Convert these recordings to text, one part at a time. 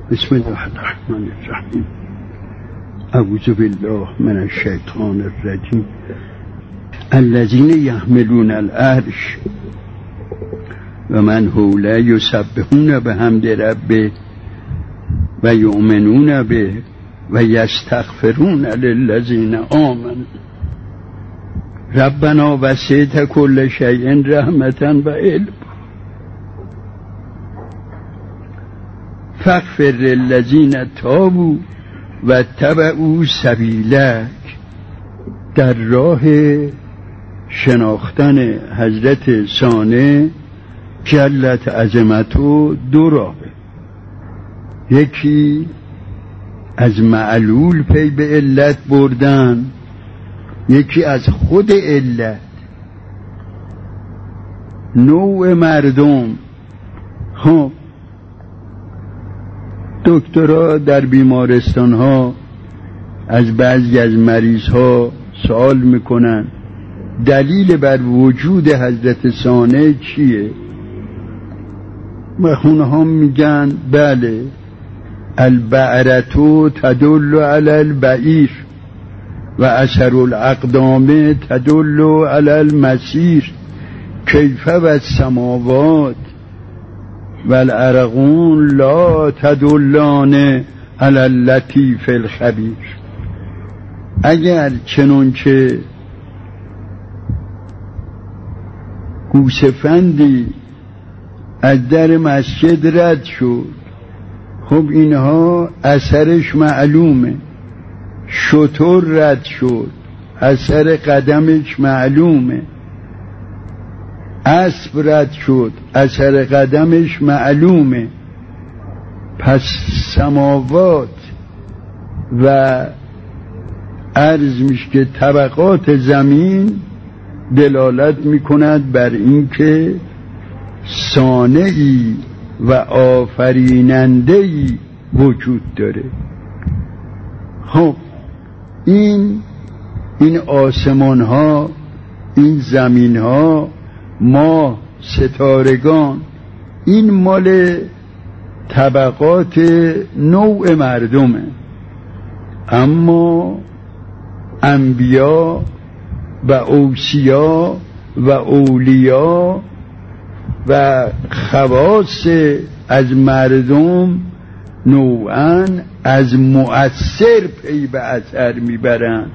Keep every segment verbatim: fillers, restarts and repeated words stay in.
بسم الله الرحمن الرحیم. اعوذ بالله من الشیطان الرجیم. الذین یحملون العرش و من حوله یسبحون بحمد ربه و یؤمنون به و یستغفرون للذین آمنوا ربنا وسعت کل شیء رحمة و علم فاغفر للذین تابوا و اتبعوا سبیلک. در راه شناختن حضرت ثانی جلت عظمتو دو راه، یکی از معلول پی به علت بردن، یکی از خود علت. نوع مردم ها دکترها در بیمارستان ها از بعضی از مریض ها سوال میکنن دلیل بر وجود حضرت ثانی چیه؟ و خونها میگن بله البعرتو تدل علی البعیر و اثر الاقدام تدل علی المسیر کیف و السماوات و الارقون لا تدلان علی اللطیف الخبیر. اگر چنانچه گوسفندی از در مسجد رد شد، خب اینها اثرش معلومه. شتر رد شد، اثر قدمش معلومه. اسب رد شد، اثر قدمش معلومه. پس سماوات و عرض میشه که طبقات زمین دلالت میکند بر اینکه صانعی و آفریننده‌ای وجود داره. خب این این آسمان ها، این زمین ها، ما ستارگان، این مال طبقات نوع مردمه. اما انبیا و اوصیا و اولیا و خواص از مردم نوعاً از مؤثر پی به اثر میبرن.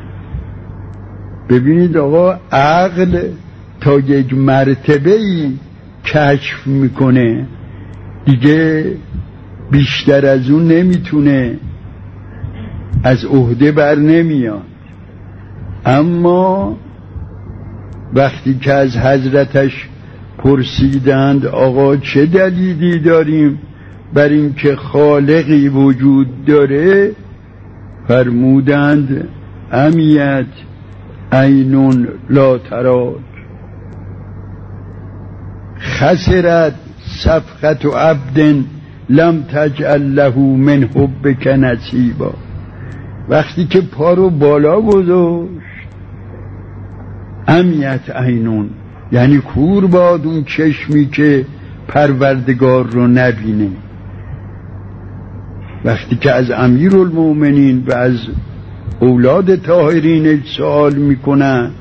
ببینید آقا، عقل تا یک مرتبه‌ای کشف میکنه، دیگه بیشتر از اون نمیتونه، از عهده بر نمیاد. اما وقتی که از حضرتش پرسیدند آقا چه دلیلی داریم بر این که خالقی وجود داره، فرمودند امیت عین لا تراک خسرت صفقة عبد لم تجعل له من حبک نصیبا. وقتی که پا رو بالا گذاشت، امیت عینون یعنی کور باد اون چشمی که پروردگار رو نبینه. وقتی که از امیرالمومنین و از اولاد طاهرین سوال میکنن،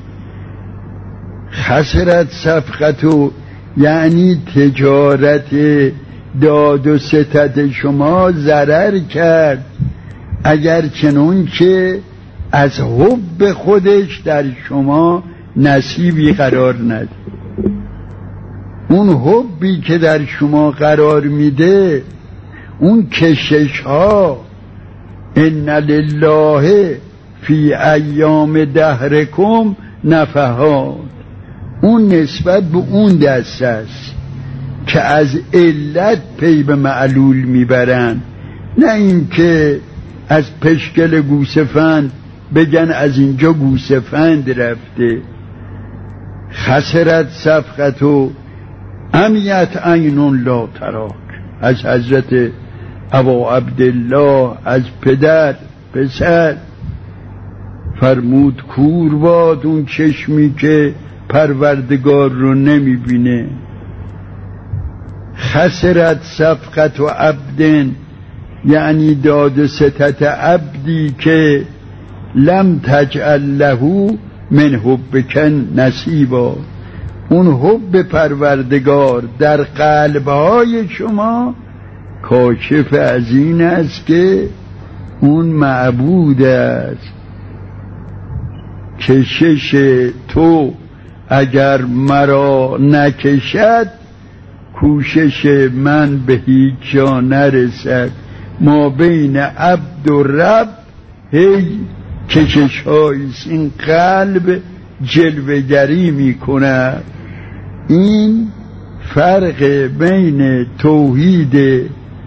خسرت صفقتو یعنی تجارت داد و ستد شما ضرر کرد، اگر چنون که از حب خودش در شما نصیبی قرار نده. اون حبی که در شما قرار میده، اون کشش ها، ان لله فی ایام دهرکم نفحات، اون نسبت به اون دست است که از علت پی به معلول میبرن، نه این که از پشکل گوسفند بگن از اینجا گوسفند رفته. خسرت صفقتو امیت عین لا تراک. از حضرت ابا عبدالله، از پدر پسر، فرمود کور باد اون چشمی که پروردگار رو نمیبینه. خسرت صفقة عبد یعنی داد ستت عبدی که لم تجعل له من حبک نصیبا، اون حب پروردگار در قلبهای شما کاشف از این است که اون معبود است. کشش تو اگر مرا نکشد، کوشش من به هیچ جا نرسد. ما بین عبد و رب هی کشش هاییست، این قلب جلوه‌گری می کند. این فرق بین توحید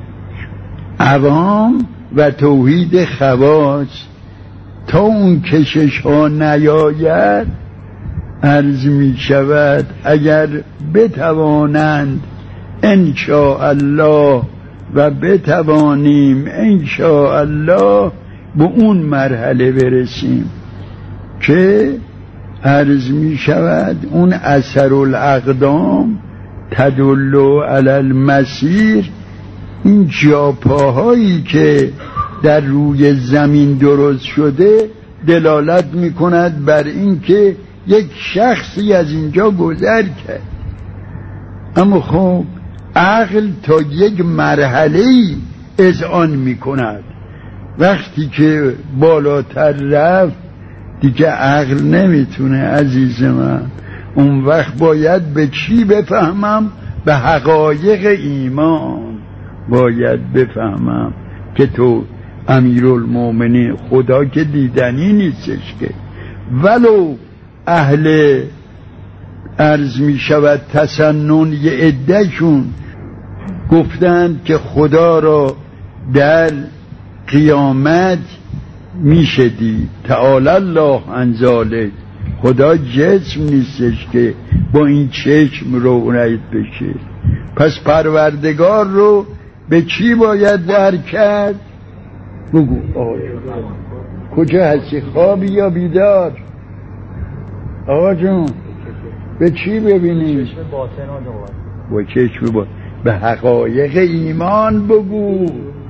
عوام و توحید خواص. تا اون کشش ها نیاید عرض می شود اگر بتوانند انشاءالله و بتوانیم انشاءالله به اون مرحله برسیم که عرض می شود اون اثر الاقدام تدل علی المسیر، این جاپاهایی که در روی زمین درست شده دلالت می کند بر این که یک شخصی از اینجا گذر کرد. اما خب عقل تا یک مرحله‌ای اذعان می کند. وقتی که بالاتر رفت دیگه عقل نمیتونه عزیز من. اون وقت باید به چی بفهمم؟ به حقایق ایمان باید بفهمم که تو امیرالمومنین، خدا که دیدنی نیستش که، ولو اهل عرض می شود تسنن یه عده‌شون گفتند که خدا را در قیامت میشه دید. تعالی الله عن ذلک، خدا جسم نیستش که با این چشم رؤیت بشه. پس پروردگار رو به چی باید درک کرد؟ بگو آقا کجا هستی؟ خوابی یا بیدار؟ آقا جون به چی ببینیم؟ چشم باطن با چشم باطن به حقایق ایمان بگو.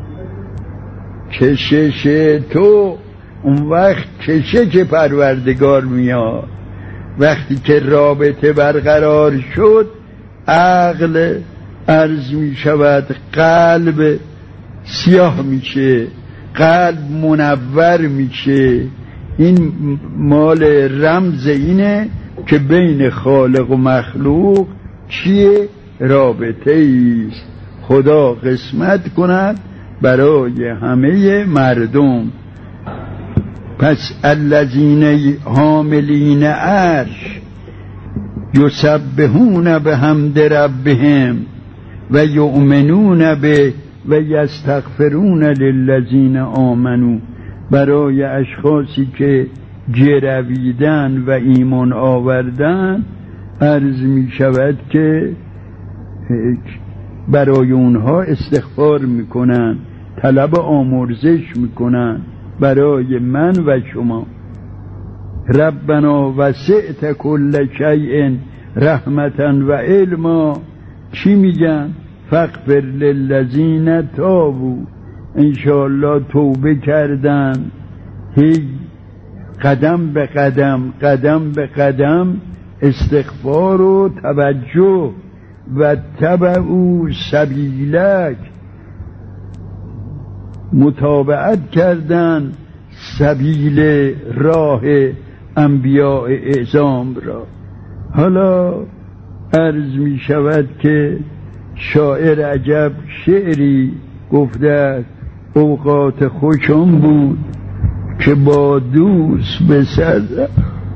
کشش تو اون وقت کشش پروردگار میاد. وقتی که رابطه برقرار شد عقل عرض می شود قلب سیاه میشه، قلب منور میشه. این مال رمز اینه که بین خالق و مخلوق چیه؟ رابطه ایست. خدا قسمت کند برای همه مردم. پس الذین حاملین عرش یسبحون بحمد ربهم و یؤمنون به و یستغفرون للذین آمنوا، برای اشخاصی که جرویدن و ایمان آوردن عرض می شود که برای اونها استغفار میکنن، طلب آمرزش میکنن برای من و شما. ربنا وسعت کل شیء رحمتا و علما، چی میگن؟ فاغفر للذین تابوا، انشاءالله توبه کردن، هی قدم به قدم قدم به قدم استغفار و توجه و تبعوا سبیلک، متابعت کردن سبیل راه انبیاء اعظام را. حالا عرض می شود که شاعر عجب شعری گفته، اوقات خوشم بود که با دوست بسرد،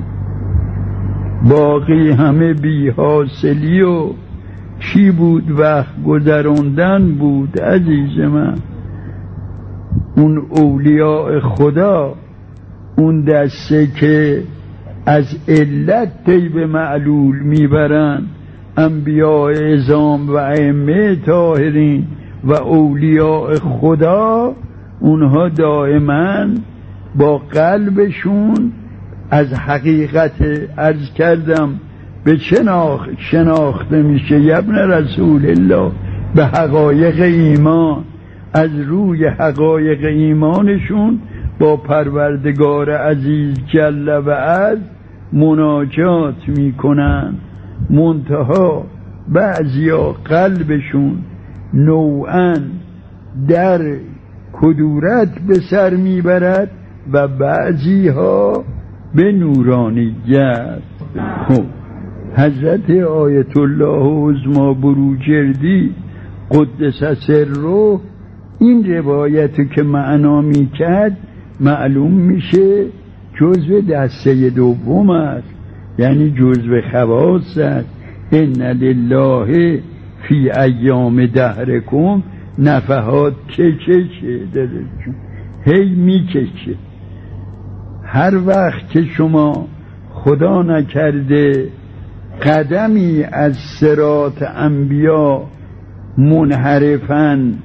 باقی همه بی حاصلی و چی بود وقت گذراندن بود. عزیز من اون اولیاء خدا، اون دسته که از علت پی به معلول میبرن، انبیاء اعظام و ائمه طاهرین و اولیاء خدا، اونها دائما با قلبشون از حقیقت عرض کردم به شناخت شناخته میشه. ابن رسول الله به حقایق ایمان از روی حقایق ایمانشون با پروردگار عزیز جل و عز مناجات میکنن، منتها بعضیا قلبشون نوعاً در کدورت به سر میبرد و بعضی ها به نورانیت. خب حضرت آیت الله عظما بروجردی قدس سره این روایتو که معنا میکرد معلوم میشه جزو دسته دوم است، یعنی جزو خواص است. ان لله فی ایام دهرکم نفحات کششه دلشون هی میکشه. هر وقت که شما خدا نکرده قدمی از صراط انبیا منحرفاً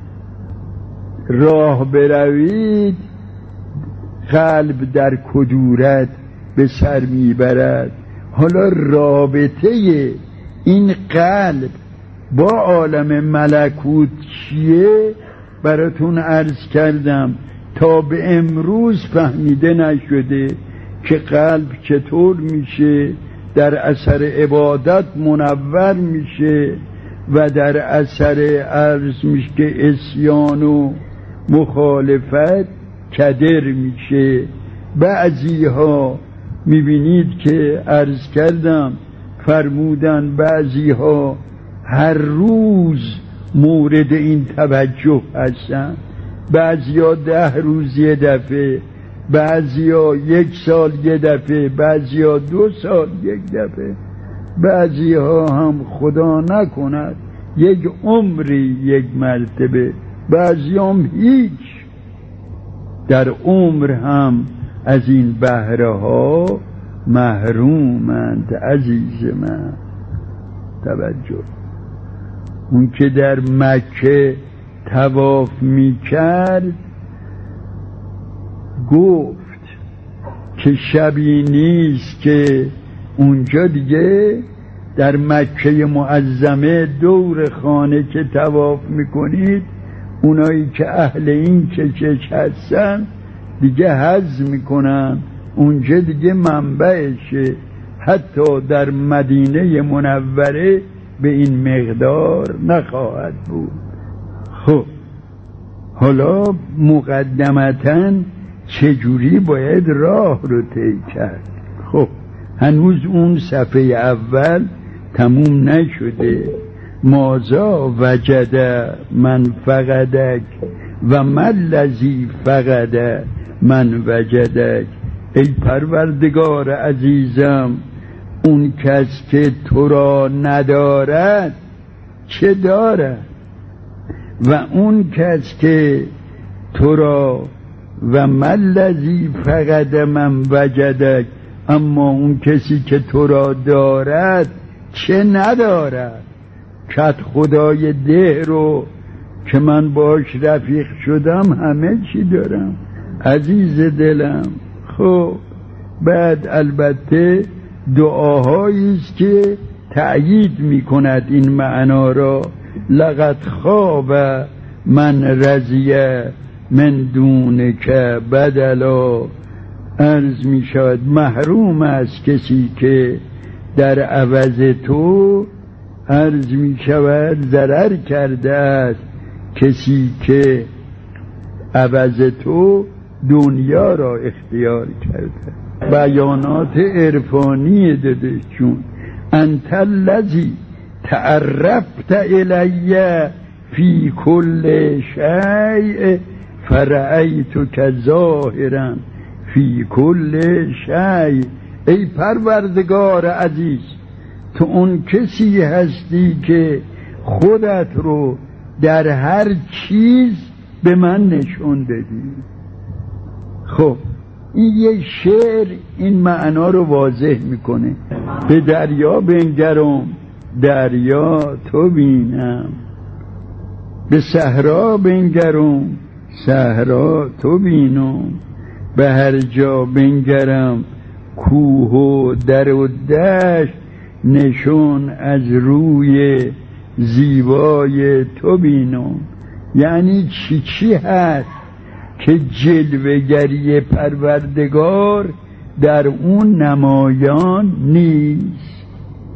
راه بروید، قلب در کدورت به سر میبرد. حالا رابطه این قلب با عالم ملکوت چیه براتون عرض کردم، تا به امروز فهمیده نشده که قلب چطور میشه در اثر عبادت منور میشه و در اثر عرض میشه که عصیان و مخالفت کدر میشه. بعضی ها میبینید که عرض کردم فرمودن بعضی ها هر روز مورد این توجه هستن، بعضی ها ده روز یه دفعه، بعضی ها یک سال یه دفعه، بعضی ها دو سال یک دفعه، بعضی ها هم خدا نکند یک عمری یک مرتبه، بعضی هم هیچ. در عمر هم از این بهره ها محرومند. عزیز من توجه، اون که در مکه طواف میکرد گفت که شبی نیست که اونجا دیگه در مکه معظمه دور خانه که طواف میکنید اونایی که اهل این کشش هستن دیگه حج میکنن، اونجا دیگه منبعشه. حتی در مدینه منوره به این مقدار نخواهد بود. خب حالا مقدمتاً چجوری باید راه رو طی کرد؟ خب هنوز اون صفحه اول تموم نشده. مازا وجد من فقدک و من لذی فقد من وجدک. ای پروردگار عزیزم، اون کس که تو را ندارد چه دارد، و اون کس که تو را و من لذی فقد من وجدک، اما اون کسی که تو را دارد چه ندارد. کت خدای ده رو که من باش رفیق شدم همه چی دارم عزیز دلم. خب بعد البته دعاهایی است که تأیید می کند این معنا را. لقد خواب من رضیه من دونک بدلا. عرض می شود محروم است کسی که در عوض تو عرض می شود ضرر کرده است، کسی که عوض تو دنیا را اختیار کرده. بیانات عرفانی داده چون انت الذی تعرفت الی فی کل شیء فرأیتک ظاهرا فی کل شیء. ای پروردگار عزیز، تو اون کسی هستی که خودت رو در هر چیز به من نشون دادی. خب این یه شعر این معنا رو واضح میکنه. به دریا بنگرم دریا تو بینم، به صحرا بنگرم صحرا تو بینم، به هر جا بنگرم کوه و در و دشت نشون از روی زیبای تو بینم. یعنی چی چی هست که جلوه‌گری پروردگار در اون نمایان نیست.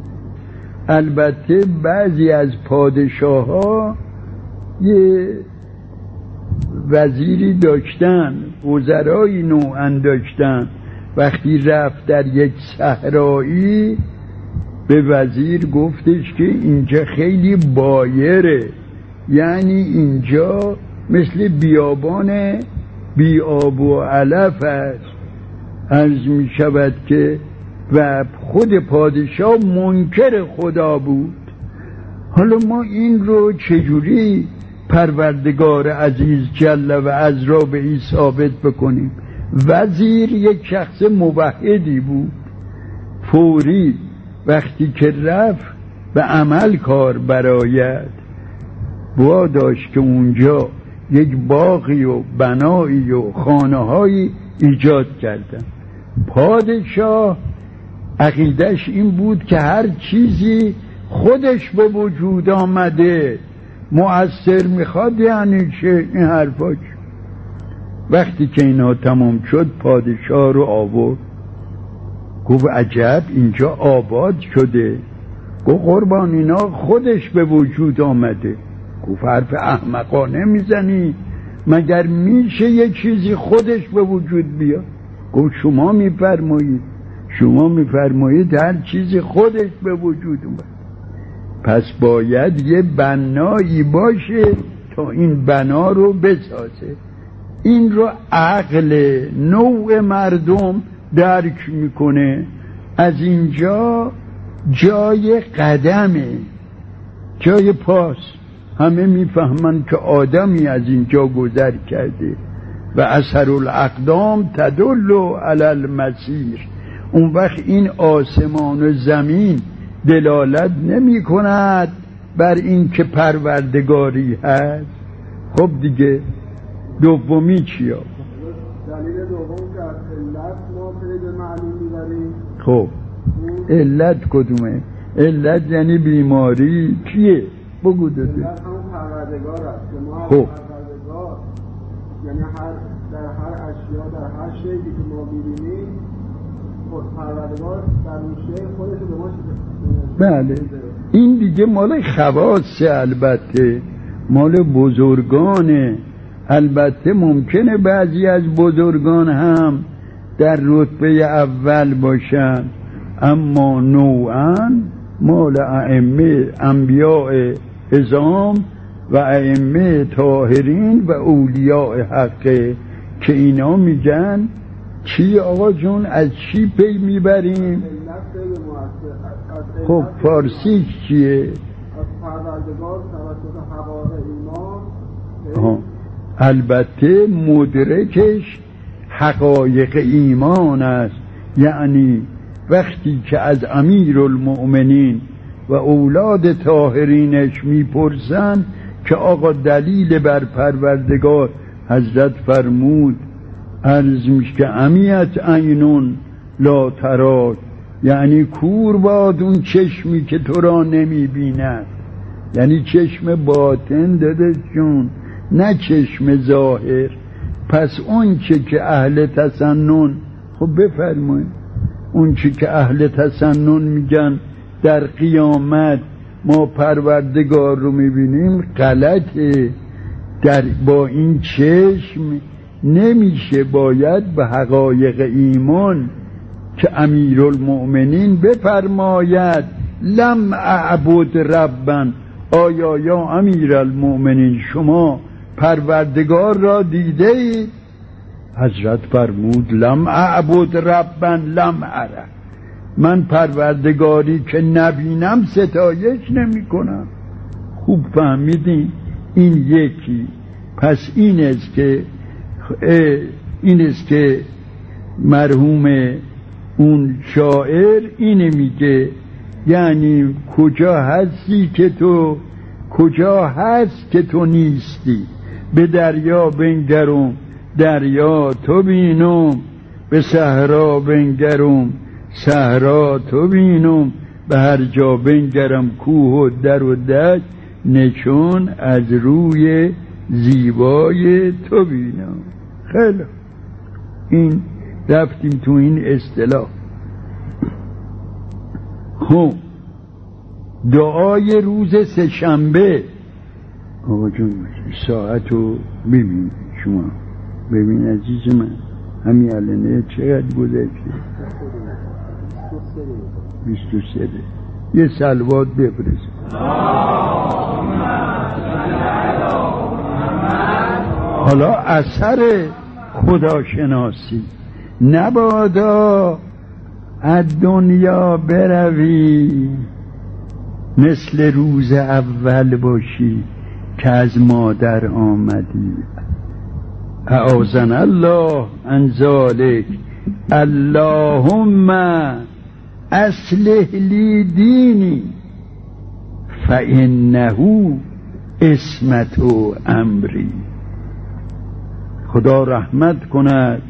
البته بعضی از پادشاه ها یه وزیری داشتن، وزرایی نوعا داشتن، وقتی رفت در یک صحرایی به وزیر گفتش که اینجا خیلی بایره، یعنی اینجا مثل بیابان بی آب و علف است. عرض می شود که و خود پادشاه منکر خدا بود. حالا ما این رو چجوری پروردگار عزیز جل و عز را به این ثابت بکنیم؟ وزیر یک شخص موحدی بود، فوری وقتی که رفت به عمل کار برآید واداشت که اونجا یک باغی و بنایی و خانه‌هایی ایجاد کردن. پادشاه عقیدش این بود که هر چیزی خودش به وجود آمده مؤثر میخواد، یعنی چه این حرفاش. وقتی که اینا تمام شد پادشاه رو آورد، گفت عجب اینجا آباد شده. گفت قربان اینا خودش به وجود آمده. گفت حرف احمقانه میزنی، مگر میشه یه چیزی خودش به وجود بیاد؟ گفت شما میفرمایید شما میفرمایید هر چیزی خودش به وجود اومد، پس باید یه بنایی باشه تا این بنا رو بسازه. این رو عقل نوع مردم درک میکنه. از اینجا جای قدمه، جای پاس. همه میفهمن که آدمی از اینجا گذر کرده و اثر الاقدام تدل علی المسیر. اون وقت این آسمان و زمین دلالت نمی کند بر این که پروردگاری هست. خب دیگه دومی چیه؟ دلیل دوم که از علت ما پید معلوم میبریم. خب علت کدومه؟ علت یعنی بیماری کیه؟ بگو داده. علت همون پروردگار است که ما خب پروردگار یعنی هر در هر اشیا در هر شیئی که ما میبینیم پروردگار در اون شیء خودش به ما بله. این دیگه مال خواصه، البته مال بزرگانه. البته ممکنه بعضی از بزرگان هم در رتبه اول باشن، اما نوعا مال ائمه انبیاء عظام و ائمه طاهرین و اولیاء حقه که اینا میگن چی آقا جون؟ از چی پی میبریم؟ خب فارسی چیه؟ از پروردگار توسط حقایق ایمان. البته مدرکش حقایق ایمان است. یعنی وقتی که از امیر المؤمنین و اولاد طاهرینش میپرسن که آقا دلیل بر پروردگار، حضرت فرمود عرض میشه که امیت عینون لا تراک، یعنی کور باد اون چشمی که تو را نمیبیند، یعنی چشم باطن داده جون، نه چشم ظاهر. پس اون چه که اهل تسنن، خب بفرمایید، اون چه که اهل تسنن میگن در قیامت ما پروردگار رو میبینیم غلطه. در با این چشم نمیشه، باید به حقایق ایمان که امیرالمؤمنین بفرماید لم اعبد ربا، آیا یا امیرالمؤمنین شما پروردگار را دیده اید؟ حضرت فرمود لم اعبد ربا لم اره، من پروردگاری که نبینم ستایش نمی کنم. خوب فهمیدین؟ این یکی. پس این است که این است که مرحوم اون شاعر اینه میگه، یعنی کجا هستی که تو، کجا هست که تو نیستی؟ به دریا بنگرم دریا تو بینم، به صحرا بنگرم صحرا تو بینم، به هر جا بنگرم کوه و در و دشت، نشون از روی زیبای تو بینم. خیلی این رفتیم تو این اصطلاح. خب دعای روز سه‌شنبه. آقا جون ساعت رو ببین، شما ببین عزیز من، همین الانه چقدر گذشته؟ بیست و سه. یه صلوات بفرست. حالا اثر خداشناسی. نبادا از دنیا بروی مثل روز اول باشی که از مادر آمدی. اعاذنا الله عن ذلک. اللهم اصلح لی دینی فانه عصمت امری. خدا رحمت کند.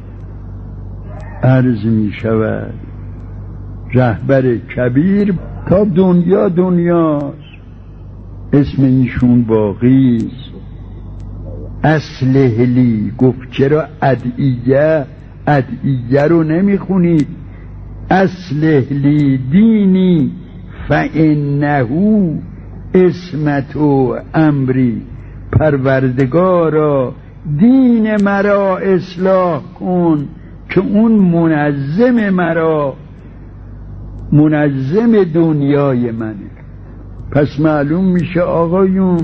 عرض می شود رهبر کبیر تا دنیا دنیاست، اسم ایشون باقیست. اصلح لی. گفت چرا ادعیه ادعیه رو نمی خونید؟ اصلح لی دینی فانه عصمت امری. پروردگارا دین مرا اصلاح کن که اون منظم مرا، منظم دنیای منه. پس معلوم میشه آقایون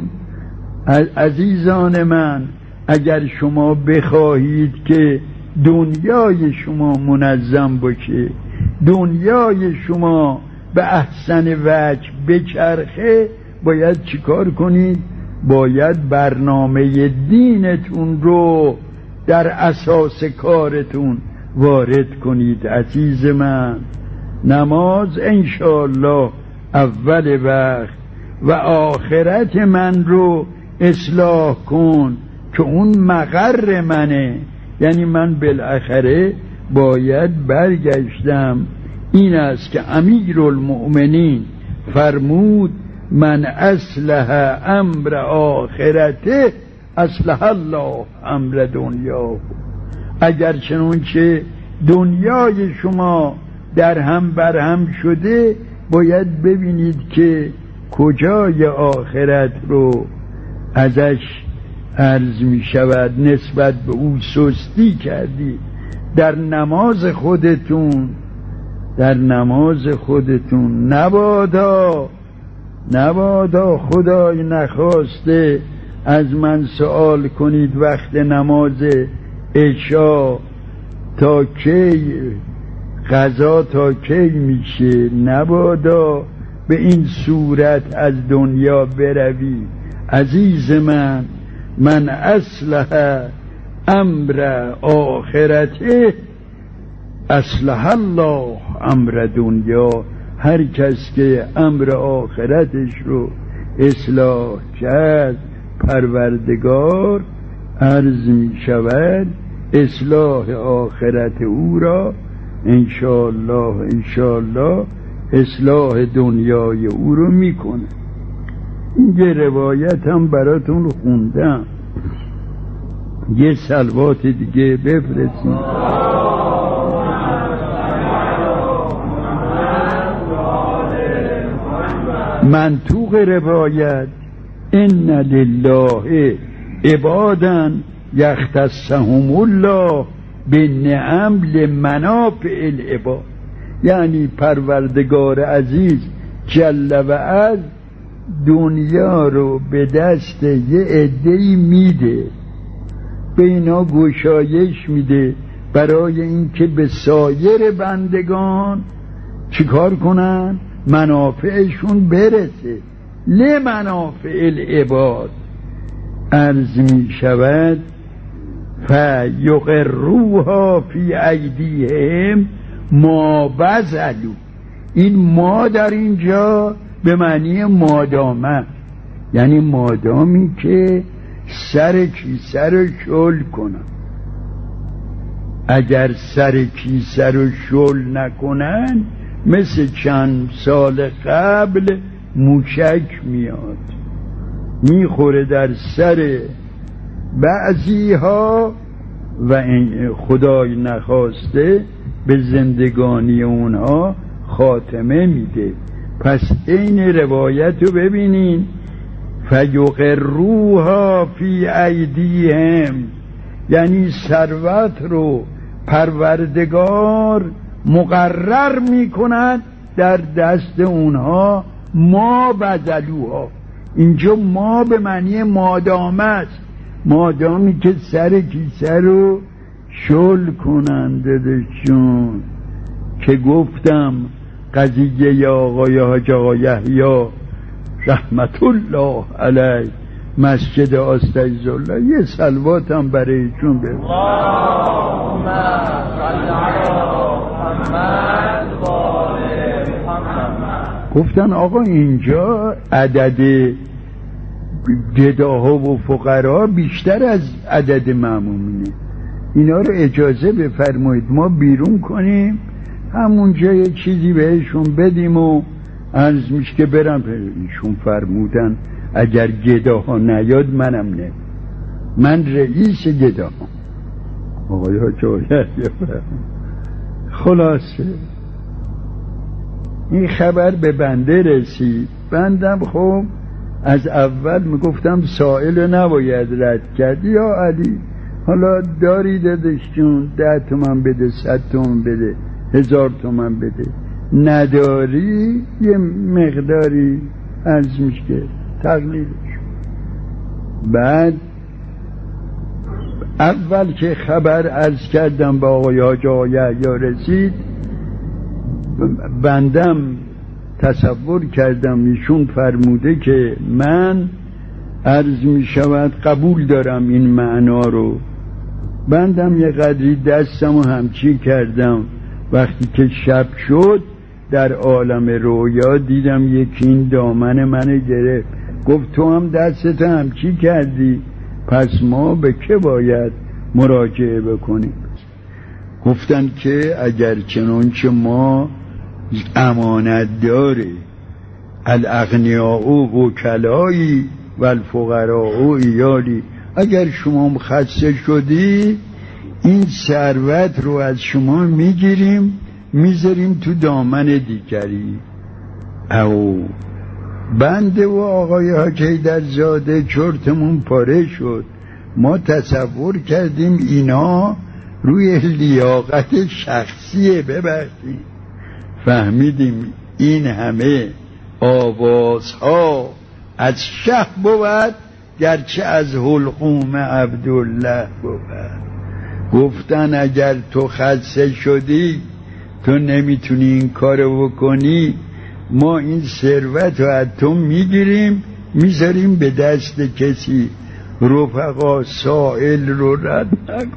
عزیزان من، اگر شما بخواهید که دنیای شما منظم باشه، دنیای شما به احسن وجه بچرخه، باید چیکار کنید؟ باید برنامه دینتون رو در اساس کارتون وارد کنید. عزیز من، نماز انشاءالله اول وقت و آخرت من رو اصلاح کن که اون مقر منه. یعنی من بالاخره باید برگشتم. این است که امیرالمؤمنین فرمود من اصلح امر آخرته اصلح الله امر دنیا. اگر چنانچه دنیای شما در هم بر هم شده، باید ببینید که کجای آخرت رو ازش عرض می شود نسبت به او سستی کردید. در نماز خودتون در نماز خودتون نبادا نبادا خدای نخواسته از من سوال کنید وقت نماز عشا تا کی قضا تا کی میشه. نبادا به این صورت از دنیا بروی. عزیز من، من اصلح امر آخرته اصلح الله امر دنیا. هر کس که امر آخرتش رو اصلاح کرد، پروردگار عرض می شود اصلاح آخرت او را انشاءالله انشاءالله اصلاح دنیای او رو میکنه. این یه روایت هم براتون خوندم. یه صلوات دیگه بفرستیم. منطوق روایت ان لله عبادا یختصهم الله بالنعم لمنافع العباد. یعنی پروردگار عزیز جل و عز دنیا رو به دست یه عده‌ای میده، به اینا گشایش میده برای اینکه به سایر بندگان چیکار کنن؟ منافعشون برسه. لمنافع العباد عرض می شود فیقروها فی ایدیهم ما بذلوا. این ما در اینجا به معنی مادامه، یعنی مادامی که سر کیسه رو شل کنن. اگر سر کیسه رو شل نکنن، مثل چند سال قبل موشک میاد میخوره در سر بعضی ها و خدای نخواسته به زندگانی اونها خاتمه میده. پس این روایت رو ببینین، فیقروها فی ایدیهم، یعنی ثروت رو پروردگار مقرر میکند در دست اونها، ما بذلوها. اینجا ما به معنی مادام است، مادامی که سر کیسه رو شل کنند دادشون. که گفتم قضیه یا آقای حاج آقا یحیی رحمت الله علیه مسجد استایز الله، یه صلوات هم برایشون بگو. اللهم صل علی محمد و آل محمد. گفتن آقا اینجا عدد گداها و فقرا بیشتر از عدد معمومینه، اینا رو اجازه بفرمایید ما بیرون کنیم، همونجا یه چیزی بهشون بدیم و عرض میشه که برم. ایشون فرمودن اگر گداها نیاد منم نه، من رئیس گداها. آقای حاجه خلاصه این خبر به بنده رسید. بندم خب از اول میگفتم سائل نباید رد کرد، یا علی حالا داری دادشون ده تومن بده، صد تومن بده، هزار تومن بده، نداری یه مقداری عرض میشه که تقلیلش. بعد اول که خبر عرض کردم با آقای حاج آقا یحیی رسید، بندم تصور کردم ایشون فرموده که من عرض می شود قبول دارم این معنا رو. بندم یه قدری دستم و همچی کردم. وقتی که شب شد در عالم رویا دیدم یکی این دامن منو گرفت، گفت تو هم دستت همچی کردی، پس ما به که باید مراجعه بکنیم؟ گفتن که اگر چنانچه ما امانت داره الاغنیاء و وکلایی و الفقراء و ایالی، اگر شما خسته شدی این ثروت رو از شما میگیریم میذاریم تو دامن دیگری. او بنده و آقای حاج حیدرزاده چرتمون پاره شد. ما تصور کردیم اینا روی لیاقت شخصیه، ببخشید فهمیدیم این همه آوازها از شه بود گرچه از حلقوم عبدالله بود. گفتن اگر تو خسته شدی تو نمیتونی این کارو بکنی، ما این ثروت رو از تو میگیریم میذاریم به دست کسی. رفقا سائل رو رد نکن،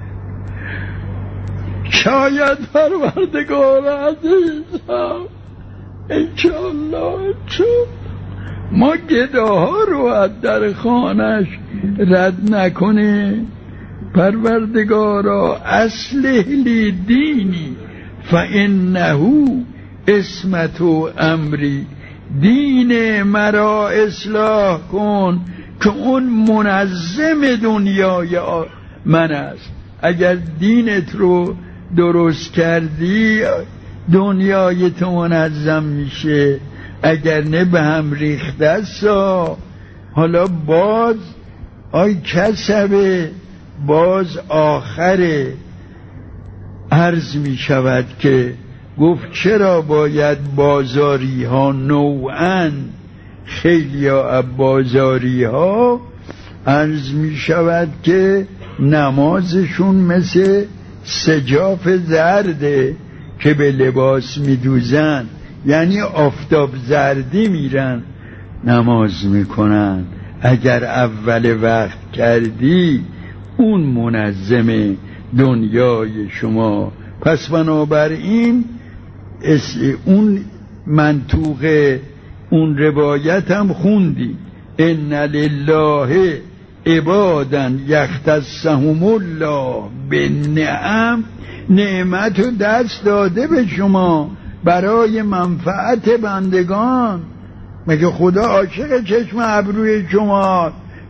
شاید پروردگار عزیزم انشاءالله چون ما گداها رو از در خانش رد نکنه، پروردگارا اصلح لی دینی فانه اسمت و امری، دین مرا اصلاح کن که اون منظم دنیای من است. اگر دینت رو درست کردی دنیای تو منظم میشه، اگر نه به هم ریخته است. حالا باز آی کسبه باز آخره عرض می شود که گفت چرا باید بازاری ها نوعاً، خیلی ها بازاری ها عرض می شود که نمازشون مثل سجاف زرده که به لباس می دوزن، یعنی آفتاب زردی میرن نماز میکنن. اگر اول وقت کردی اون منظم دنیای شما. پس بنابراین اون منطوق اون روایت هم خوندی، ان لله عبادا یختصهم الله بالنعم، نعمت رو دست داده به شما برای منفعت بندگان. مگه خدا عاشق چشم ابروی شما؟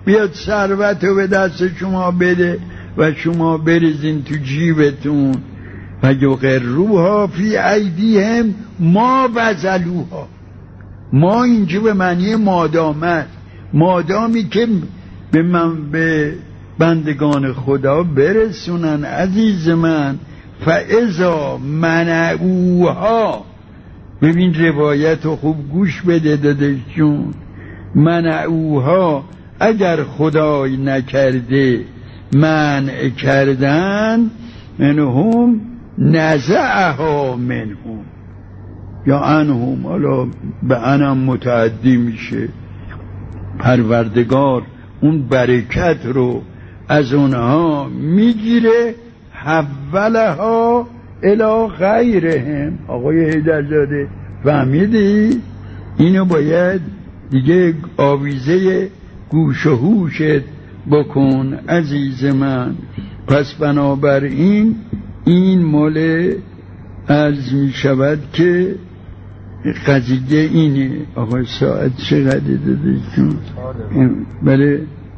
بیاد ثروت رو به دست شما بده و شما بریزین تو جیبتون و یقروها فی ایدیهم ما بذلوها. ما اینجا به معنی مادامت، مادامی که به من به بندگان خدا برسونن عزیز من. فاذا منعوها، ببین روایت رو خوب گوش بده دادشون، منعوها اگر خدای نکرده منع کردن، منهم نزعها منهم یا انهم، حالا به انم متعدی میشه، پروردگار اون برکت رو از اونها میگیره، حولها الی غیرهم. آقای حیدرزاده فهمیدی؟ اینو باید دیگه آویزه گوش و هوشت بکن عزیز من. پس بنابراین این مال عرض می شود که قضیه اینه. آقای ساعت چقدر داده چون؟ بله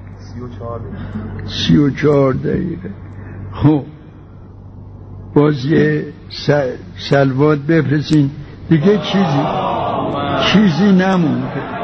سی و چهار دقیقه. خب باز یه سلوات بفرستین دیگه، چیزی چیزی نمونده.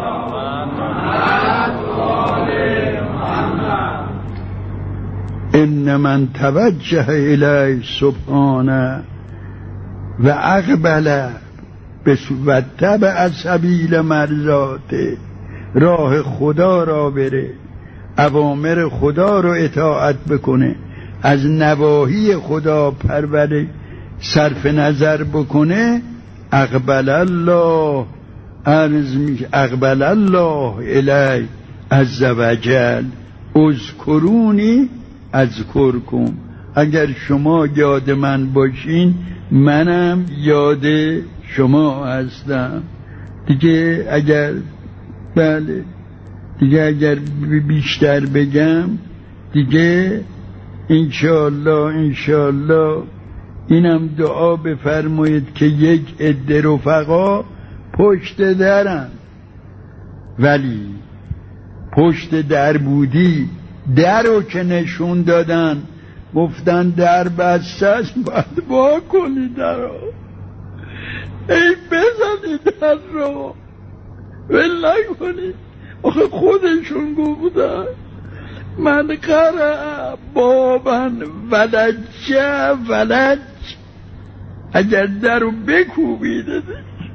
ان من توجه الیه سبحانه و اقبل و تبع سبیل مرضاته، راه خدا را بره، اوامر خدا رو اطاعت بکنه، از نواهی خدا پروری صرف نظر بکنه، اقبل الله عرض میشه اقبل الله الی عز وجل اذکرونی اذکرکم. اگر شما یاد من باشین منم یاد شما هستم دیگه. اگر بله دیگه اگر بیشتر بگم دیگه انشاءالله انشاءالله اینم دعا بفرمایید که یک عده رفقا پشت درن، ولی پشت در بودی در رو که نشون دادن گفتن در بسته است باید با کنی در رو، ای بزنی در رو ول نکنی. آخه خودشون گفتن من قرأ بابن ولجه ولج، اگر در رو بکوبیده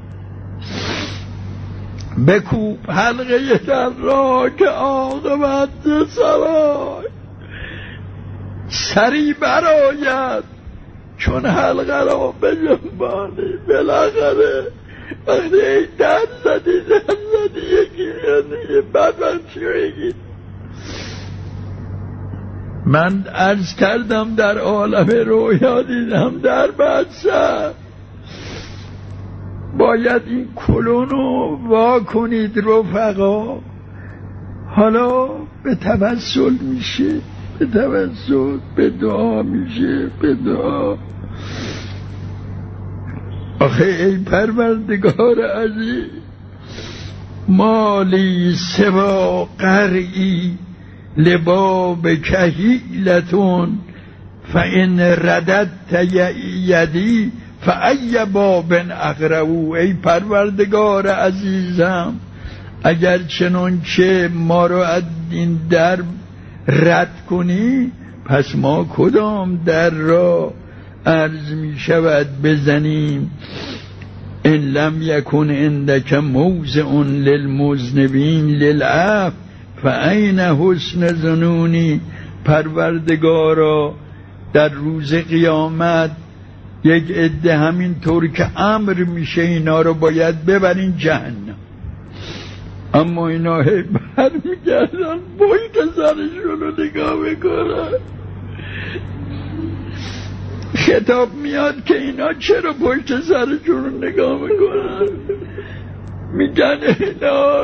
بکوب حلقه در را که عاقبت سرای سری براید، چون حلقه را بجنبانی بالاخره وقتی ای در زدی در زدی یکی میاد بعد من چی بگید. من عرض کردم در عالم رویا دیدم در بچه، باید این کلونو وا کنید رفقا. حالا به توسل میشه، به توسل به دعا میشه، به دعا. آخه ای پروردگار عزیز، مالی سوا قرئی لباب کهیلتون فان رددت یدی فای باب اقرؤ. ای پروردگار عزیزم اگر چنون که ما رو از این در رد کنی پس ما کدام در را عرض می شود بزنیم؟ ان لم یکن عندک موضع للمذنبین للعفو فاین حسن ظنونی. پروردگارا در روز قیامت یک عده همین طور که امر میشه اینا رو باید ببرین جهنم، اما اینا هی برمیگردن پشت سرشون رو نگاه میکنن. خطاب میاد که اینا چرا پشت سرشون رو نگاه میکنن؟ میگن اینا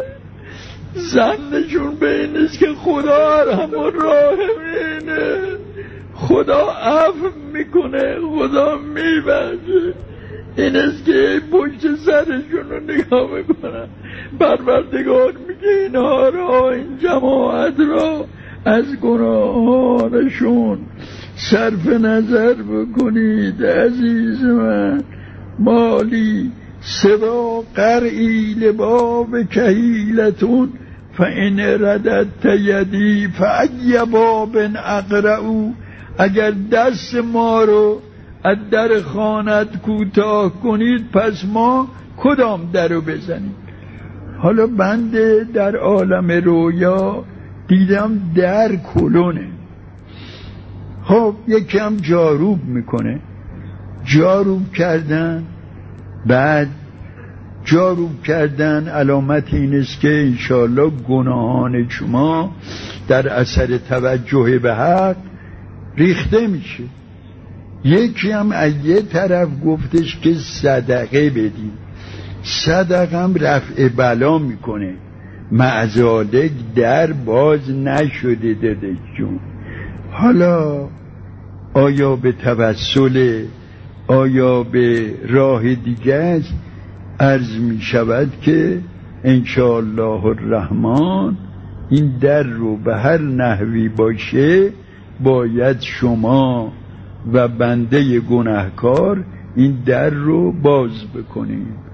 زنشون به این است که خدا همون راهمینه، خدا عفو میکنه، خدا میبخشه. این است که پشت سرشون رو نگاه میکنن. پروردگار میگه که اینها را، این جماعت را از گناهانشون صرف نظر بکنید. عزیز من، مالی سوا قرعی لباب کهیلتون فإن رددت یدی فأی باب اقرعو. اگر دست ما رو از در خانت کوتاه کنید پس ما کدام در رو بزنیم؟ حالا بنده در عالم رویا دیدم در کلونه. خب یکم جاروب میکنه، جاروب کردن، بعد جاروب کردن علامت این است که انشاءالله گناهان شما در اثر توجه به حق ریخته میشه. یکی هم از یه طرف گفتش که صدقه بدید، صدقه هم رفع بلا میکنه. معذالک در باز نشده دادش جون. حالا آیا به توسل، آیا به راه دیگه است؟ عرض می شود که انشاءالله الرحمن این در رو به هر نحوی باشه باید شما و بنده گناهکار این در رو باز بکنید.